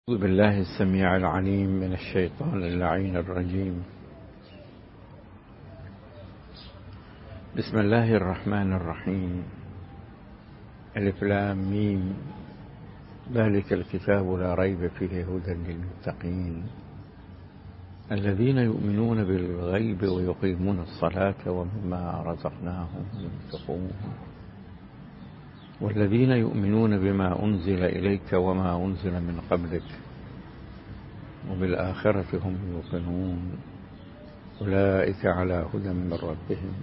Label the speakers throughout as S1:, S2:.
S1: أعوذ بالله السميع العليم من الشيطان اللعين الرجيم. بسم الله الرحمن الرحيم. ألف لام ميم، ذلك الكتاب لا ريب فيه هدى للمتقين الذين يؤمنون بالغيب ويقيمون الصلاة ومما رزقناهم ينفقون والذين يؤمنون بما أنزل إليك وما أنزل من قبلك وبالآخرة هم يوقنون أولئك على هدى من ربهم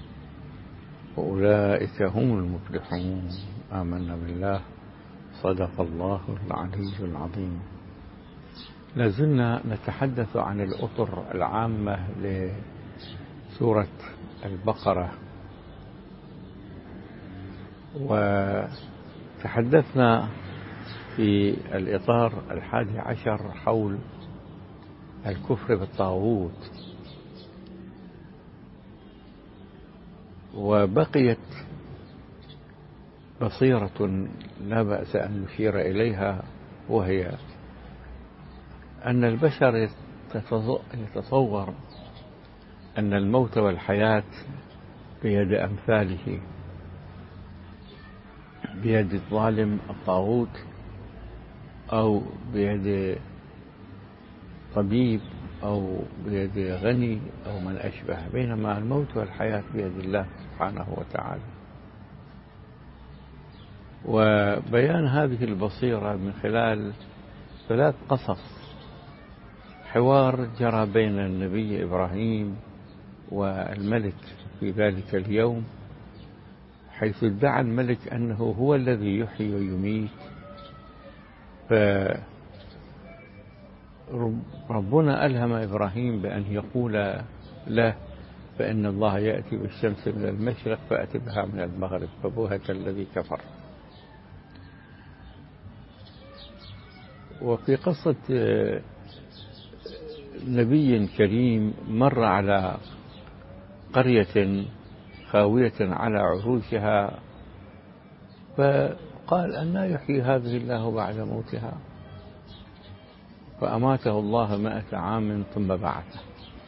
S1: وأولئك هم المفلحون. آمنا بالله. صدق الله العلي العظيم. لازلنا نتحدث عن الأطر العامة لسورة البقرة، وتحدثنا في الإطار 11 حول الكفر بالطاغوت، وبقيت بصيرة لا بأس أن نشير إليها، وهي أن البشر يتصور أن الموت والحياة بيد أمثاله، بيد الظالم الطاغوت أو بيد طبيب أو بيد غني أو من أشبه، بينما الموت والحياة بيد الله سبحانه وتعالى. وبيان هذه البصيرة من خلال 3 قصص: حوار جرى بين النبي إبراهيم والملك في ذلك اليوم، حيث ادعى الملك أنه هو الذي يحيي ويميت، فربنا ألهم إبراهيم بأن يقول له فإن الله يأتي بالشمس من المشرق فأت بها من المغرب فبهت الذي كفر. وفي قصة نبي كريم مر على قرية خاوية على عروشها، فقال أن يحيي هذه الله بعد موتها، فأماته الله 100 عام ثم بعثه.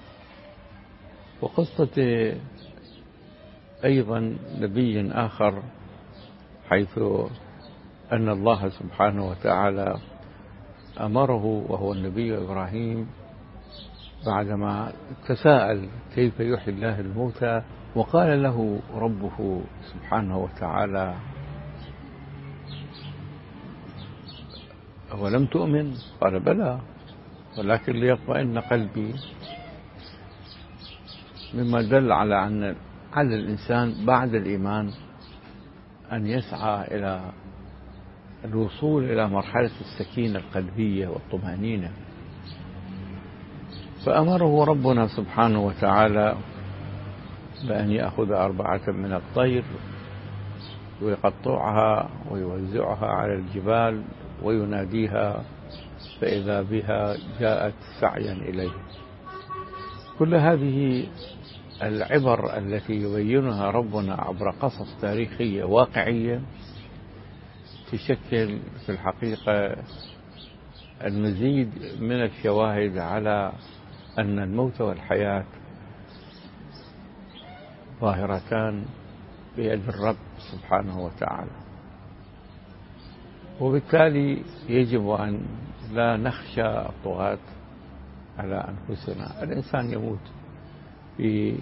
S1: وقصة أيضا نبي آخر، حيث أن الله سبحانه وتعالى أمره وهو النبي إبراهيم بعدما تساءل كيف يحيي الله الموتى، وقال له ربه سبحانه وتعالى: أولم تؤمن؟ قال: بلى ولكن ليطمئن قلبي، مما دل على أن على الإنسان بعد الإيمان أن يسعى إلى الوصول إلى مرحلة السكينة القلبية والطمأنينة. فأمره ربنا سبحانه وتعالى بأن يأخذ 4 من الطير ويقطعها ويوزعها على الجبال ويناديها، فإذا بها جاءت سعيا إليه. كل هذه العبر التي يبينها ربنا عبر قصص تاريخية واقعية تشكل في الحقيقة المزيد من الشواهد على أن الموت والحياة ظاهرتان بيد الرب سبحانه وتعالى. وبالتالي يجب أن لا نخشى الطغاة على أنفسنا. الإنسان يموت في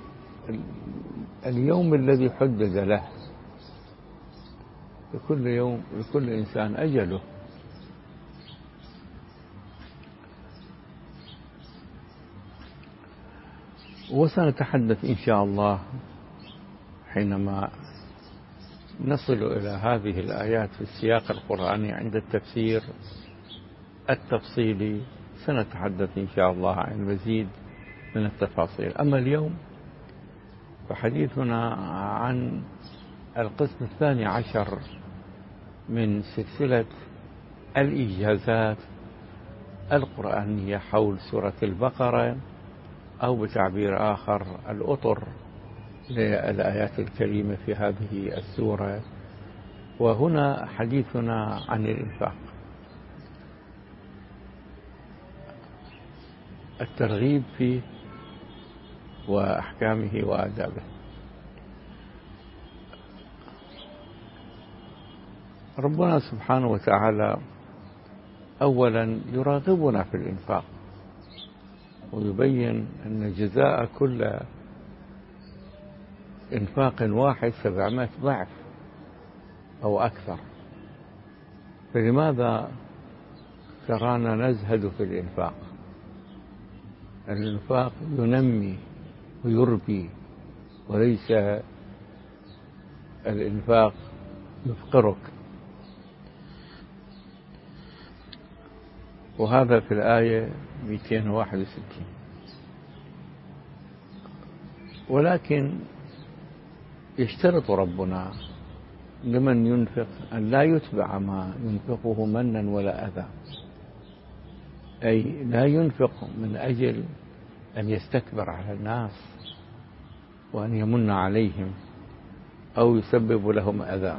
S1: اليوم الذي حدد له، لكل يوم لكل إنسان أجله. وسنتحدث إن شاء الله حينما نصل إلى هذه الآيات في السياق القرآني عند التفسير التفصيلي، سنتحدث إن شاء الله عن المزيد من التفاصيل. أما اليوم فحديثنا عن القسم 12 من سلسلة الإجازات القرآنية حول سورة البقرة، أو بتعبير آخر الأطر للآيات الكريمة في هذه السورة. وهنا حديثنا عن الإنفاق. الترغيب فيه وأحكامه وآدابه. ربنا سبحانه وتعالى أولا يراغبنا في الإنفاق، ويبين أن جزاء كل إنفاق واحد 700 ضعف أو أكثر. فلماذا ترانا نزهد في الإنفاق؟ الإنفاق ينمي ويربي، وليس الإنفاق يفقرك. وهذا في الآية 261. ولكن يشترط ربنا لمن ينفق أن لا يتبع ما ينفقه منا ولا أذى، أي لا ينفق من أجل أن يستكبر على الناس وأن يمن عليهم أو يسبب لهم أذى.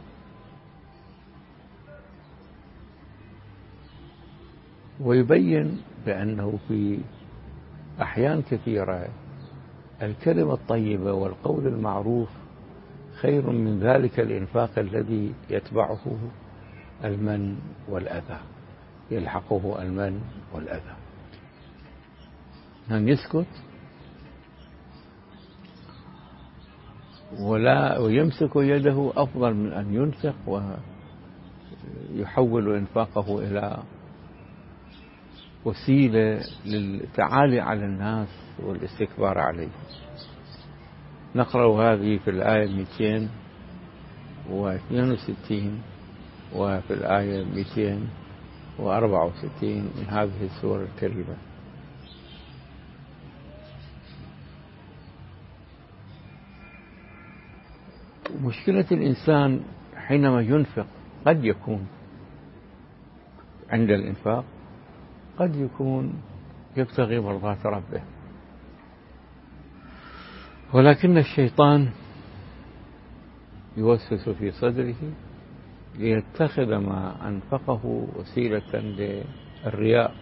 S1: ويبين بأنه في أحيان كثيرة الكلمة الطيبة والقول المعروف خير من ذلك الإنفاق الذي يتبعه المن والأذى، يلحقه المن والأذى. أن يسكت ويمسك يده أفضل من أن ينفق ويحول إنفاقه إلى وسيلة للتعالي على الناس والاستكبار عليهم. نقرأ هذه في الآية 262 وفي الآية 264 من هذه السورة الكريمة. مشكلة الإنسان حينما ينفق قد يكون عند الإنفاق قد يكون يبتغي مرضاة ربه، ولكن الشيطان يوسوس في صدره ليتخذ ما أنفقه وسيلة للرياء،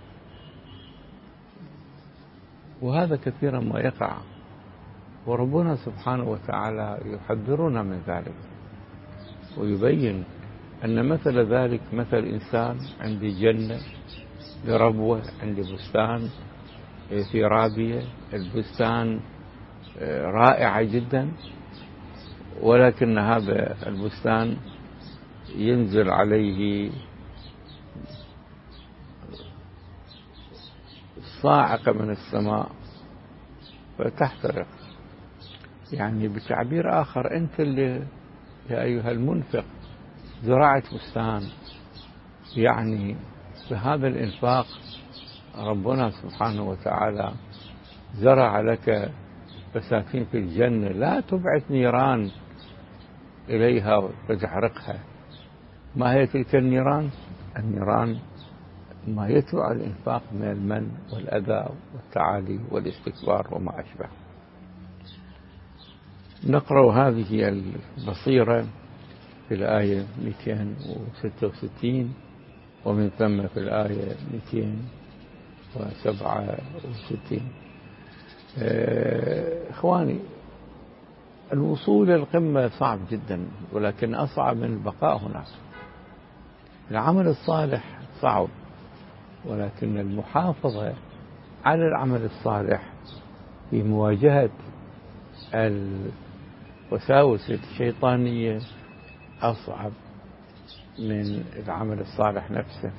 S1: وهذا كثيرا ما يقع، وربنا سبحانه وتعالى يحذرنا من ذلك ويبين أن مثل ذلك مثل إنسان عند جنة بربوة، عند بستان في رابية، البستان رائعة جدا، ولكن هذا البستان ينزل عليه صاعقة من السماء فتحترق. يعني بتعبير آخر أنت اللي يا أيها المنفق زراعة بستان، يعني بهذا الإنفاق ربنا سبحانه وتعالى زرع لك بساتين في الجنة لا تبعث نيران إليها وتحرقها. ما هي تلك النيران؟ النيران ما يتبع الإنفاق من المن والأذى والتعالي والاستكبار وما أشبه. نقرأ هذه البصيرة في الآية 266 ومن ثم في الآية 267. إخواني، الوصول للقمة صعب جدا، ولكن أصعب من البقاء هناك. العمل الصالح صعب، ولكن المحافظة على العمل الصالح في مواجهة الوساوس الشيطانية أصعب من العمل الصالح نفسه.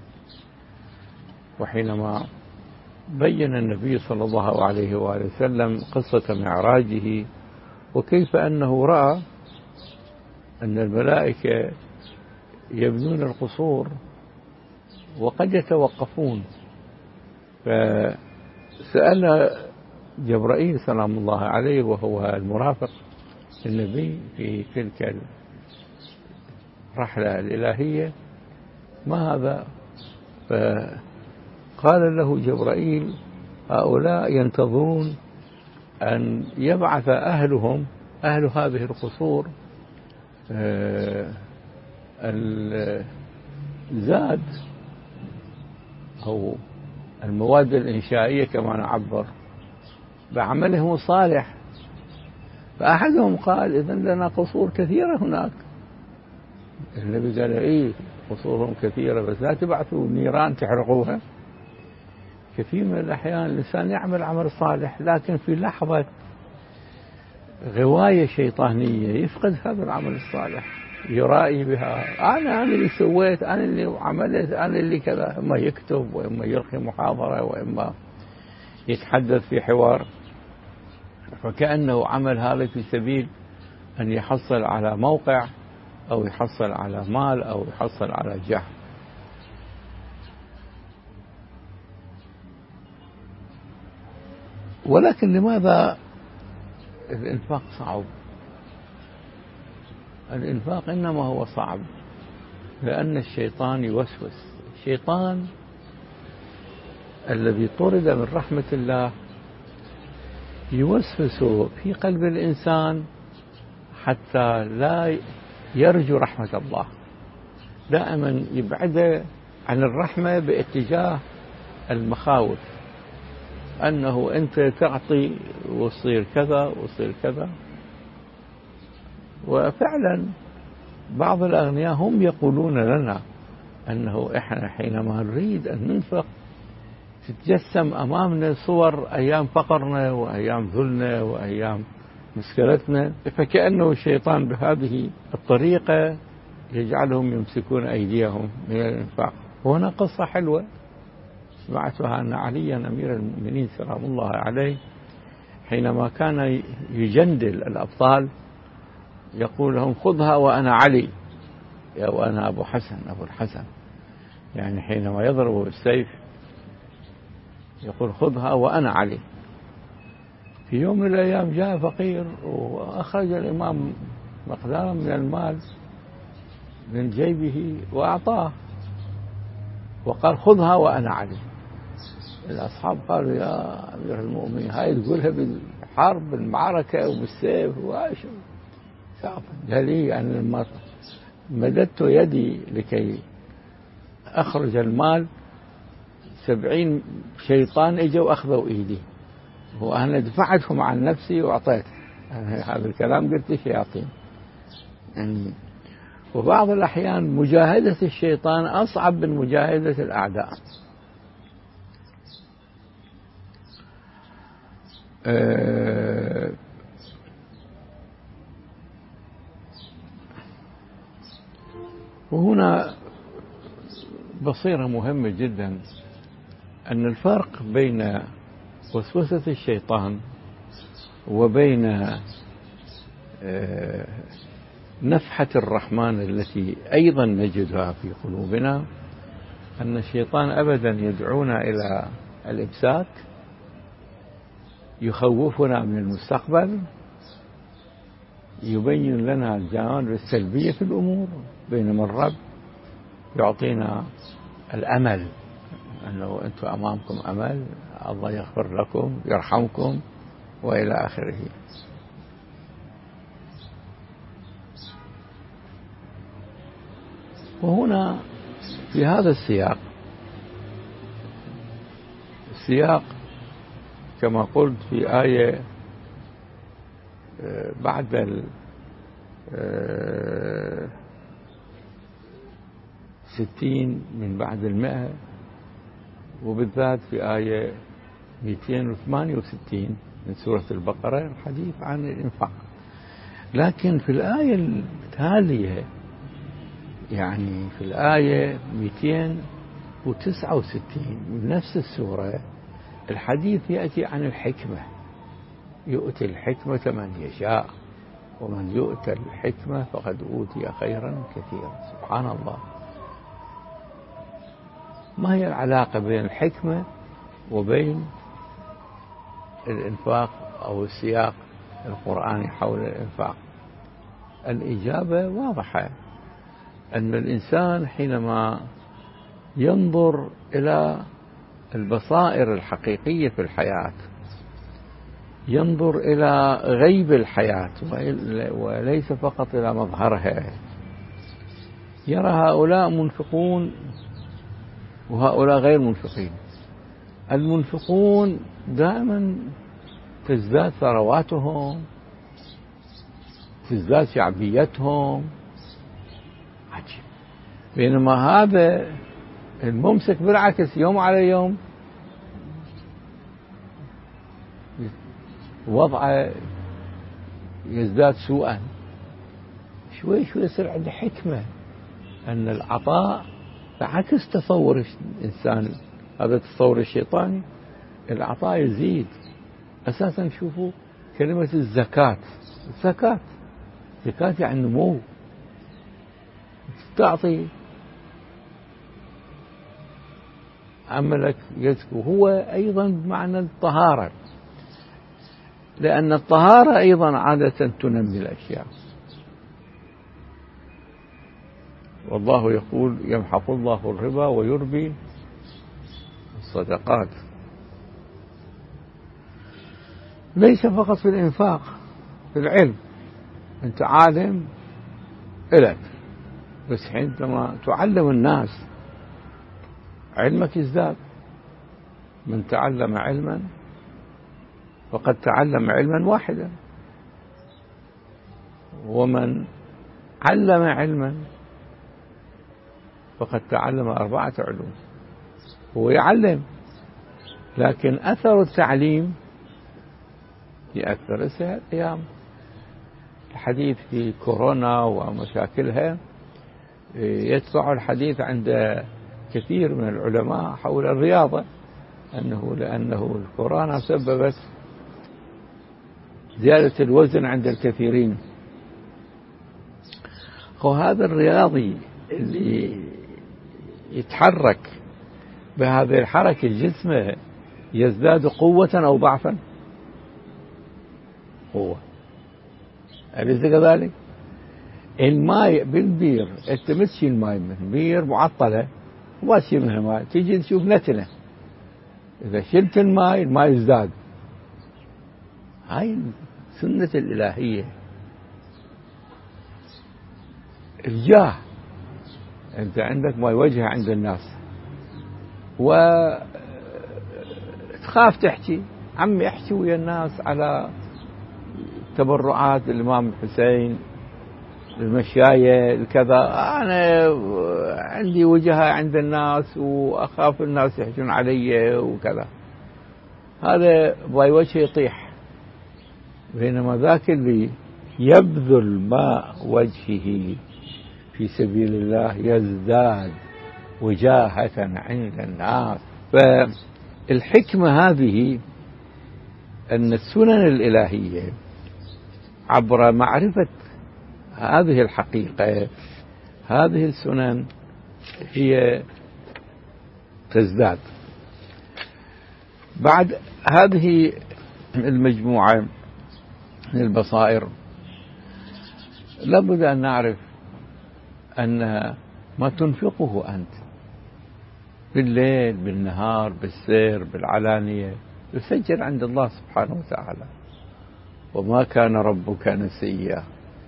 S1: وحينما بين النبي صلى الله عليه وآله وسلم قصة معراجه وكيف أنه رأى أن الملائكة يبنون القصور وقد يتوقفون، فسأل جبرائيل سلام الله عليه وهو المرافق للنبي في تلك الرحلة الإلهية ما هذا؟ فقال له جبرائيل هؤلاء ينتظرون أن يبعث أهلهم، أهل هذه القصور، الزاد أو المواد الإنشائية كما نعبر بعملهم الصالح. فأحدهم قال إذن لنا قصور كثيرة هناك. النبي قال إيه قصورهم كثيرة بس لا تبعثوا نيران تحرقوها. كثير من الأحيان الإنسان يعمل عمل صالح لكن في لحظة غواية شيطانية يفقد هذا العمل الصالح، يرائي بها أنا اللي سويت، أنا اللي عملت، أنا اللي كذا. إما يكتب وإما يلقي محاضرة وإما يتحدث في حوار، فكأنه عمل هذا في سبيل أن يحصل على موقع أو يحصل على مال أو يحصل على جاه. ولكن لماذا الإنفاق صعب؟ الإنفاق إنما هو صعب لأن الشيطان يوسوس. الشيطان الذي طرد من رحمة الله يوسوس في قلب الإنسان حتى لا يرجو رحمة الله، دائما يبعد عن الرحمة باتجاه المخاوف، أنه أنت تعطي ويصير كذا ويصير كذا. وفعلا بعض الأغنياء هم يقولون لنا أنه إحنا حينما نريد أن ننفق تتجسم أمامنا صور أيام فقرنا وأيام ذلنا وأيام مشكلتنا، فكأنه الشيطان بهذه الطريقة يجعلهم يمسكون أيديهم من الإنفاق. وهنا قصة حلوة سمعتها أن عليا أمير المؤمنين سلام الله عليه حينما كان يجندل الأبطال يقول لهم خذها وأنا علي وأنا أبو الحسن، يعني حينما يضرب بالسيف يقول خذها وأنا علي. في يوم من الأيام جاء فقير وأخرج الإمام مقدارا من المال من جيبه وأعطاه وقال خذها وأنا علي. الأصحاب قالوا يا أمير المؤمنين هاي تقولها بالحرب بالمعركة وبالسيف وعايش صعب. قال لي أنا لما مددت يدي لكي أخرج المال 70 شيطان اجوا أخذوا إيدي وأنا دفعتهم عن نفسي وأعطيت. هذا الكلام قلت الشياطين يعني. وبعض الأحيان مجاهدة الشيطان أصعب من مجاهدة الأعداء. وهنا بصيرة مهمة جدا أن الفرق بين وسوسة الشيطان وبين نفحة الرحمن التي أيضا نجدها في قلوبنا، أن الشيطان أبدا يدعونا إلى الإمساك، يخوفنا من المستقبل، يبين لنا الجوانب السلبية في الأمور، بينما الرب يعطينا الأمل أنه أنتم أمامكم أمل، الله يغفر لكم يرحمكم وإلى آخره. وهنا في هذا السياق كما قلت في آية بعد 60 من بعد 100 وبالذات في آية 268 من سورة البقرة الحديث عن الإنفاق. لكن في الآية التالية يعني في الآية 269 من نفس السورة الحديث يأتي عن الحكمة، يؤتي الحكمة من يشاء ومن يؤتى الحكمة فقد أوتي خيرا كثيرا. سبحان الله، ما هي العلاقة بين الحكمة وبين الإنفاق أو السياق القرآني حول الإنفاق؟ الإجابة واضحة، أن الإنسان حينما ينظر إلى البصائر الحقيقية في الحياة، ينظر إلى غيب الحياة وليس فقط إلى مظهرها، يرى هؤلاء منفقون وهؤلاء غير منفقين، المنفقون دائما تزداد ثرواتهم، تزداد شعبيتهم، عجيب. بينما هذا الممسك بالعكس يوم على يوم وضعه يزداد سوءا. شوي شوي يصير عنده حكمة أن العطاء بعكس تصور الإنسان، هذا التصور الشيطاني. العطاء يزيد. أساسا شوفوا كلمة الزكاة، زكاة يعني نمو، تعطي عملك يزكو. هو أيضا بمعنى الطهارة، لأن الطهارة أيضا عادة تنمي الأشياء. والله يقول يمحق الله الربا ويربي الصدقات. ليس فقط في الإنفاق، في العلم. أنت عالم إلك، بس عندما تعلم الناس علمك يزداد. من تعلم علما فقد تعلم علما واحدا، ومن علم علما فقد تعلم 4 علوم. هو يعلم، لكن أثر التعليم يأثر الأيام. الحديث في كورونا ومشاكلها يتبع الحديث عند كثير من العلماء حول الرياضة، لأنه الكورونا سببت زيادة الوزن عند الكثيرين. وهذا الرياضي اللي يتحرك بهذه الحركة جسمه يزداد قوة أو ضعفا؟ قوة. أليس كذلك؟ الماء بالبير، أنت ما تشيل الماء من بير معطلة وما تشيل منها ماء، تيجي تشوف نتنة. إذا شلت الماء يزداد. هاي سنة الإلهية. الجاه، أنت عندك ما وجه عند الناس وتخاف تحكي، عمي احكي ويا الناس على تبرعات الإمام الحسين، المشاية الكذا، أنا عندي وجهة عند الناس وأخاف الناس يحجون علي وكذا. هذا باي وجهه يطيح. بينما ذاك اللي يبذل ماء وجهه في سبيل الله يزداد وجاهة عند الناس. فالحكمة هذه أن السنن الإلهية عبر معرفة هذه الحقيقة، هذه السنن هي تزداد. بعد هذه المجموعة من البصائر لابد أن نعرف أن ما تنفقه أنت بالليل بالنهار بالسير بالعلانية يسجل عند الله سبحانه وتعالى. وما كان ربك نسيا.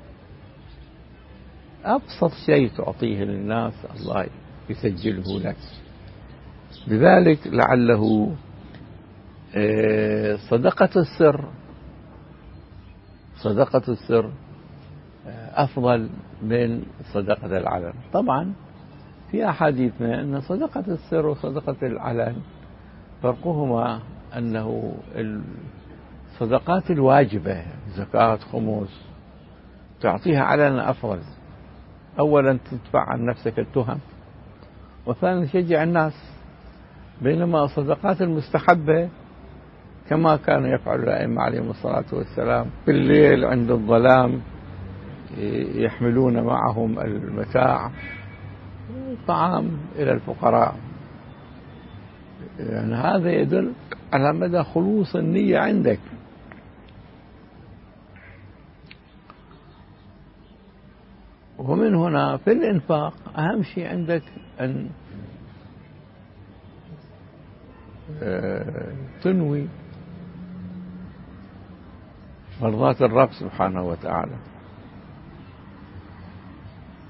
S1: أبسط شيء تعطيه للناس الله يسجله لك. لذلك لعله صدقة السر أفضل من صدقة العلن. طبعا في أحاديثنا أن صدقة السر وصدقة العلن فرقهما أنه الصدقات الواجبة زكاة خمس تعطيها علنا أفضل. أولا تدفع عن نفسك التهم، وثانيا تشجع الناس. بينما الصدقات المستحبة كما كان يفعل الأئمة عليهم الصلاة والسلام بالليل عند الظلام يحملون معهم المتاع طعام إلى الفقراء. يعني هذا يدل على مدى خلوص النية عندك. ومن هنا في الإنفاق أهم شيء عندك أن تنوي مرضاة الرب سبحانه وتعالى.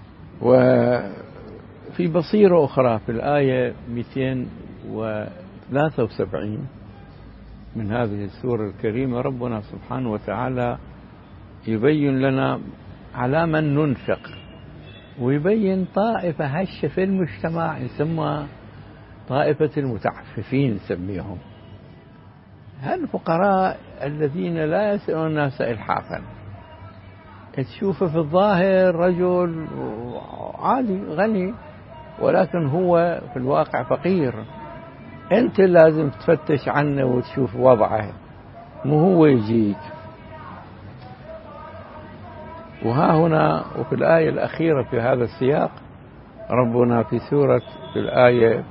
S1: وفي بصيرة أخرى في الآية 212 73 من هذه السورة الكريمة ربنا سبحانه وتعالى يبين لنا على من ننفق، ويبين طائفة هشة في المجتمع يسمى طائفة المتعففين نسميهم، هالفقراء الذين لا يسألون الناس إلحافا. تشوفه في الظاهر رجل عادي غني، ولكن هو في الواقع فقير. أنت لازم تفتش عنه وتشوف وضعه، مو هو يجيك. وها هنا وفي الآية الأخيرة في هذا السياق ربنا في الآية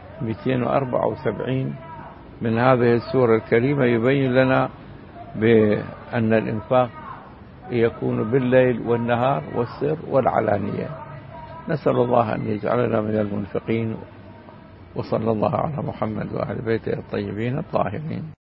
S1: 274 من هذه السورة الكريمة يبين لنا بأن الإنفاق يكون بالليل والنهار والسر والعلانية. نسأل الله أن يجعلنا من المنفقين، وصلى الله على محمد وآل بيته الطيبين الطاهرين.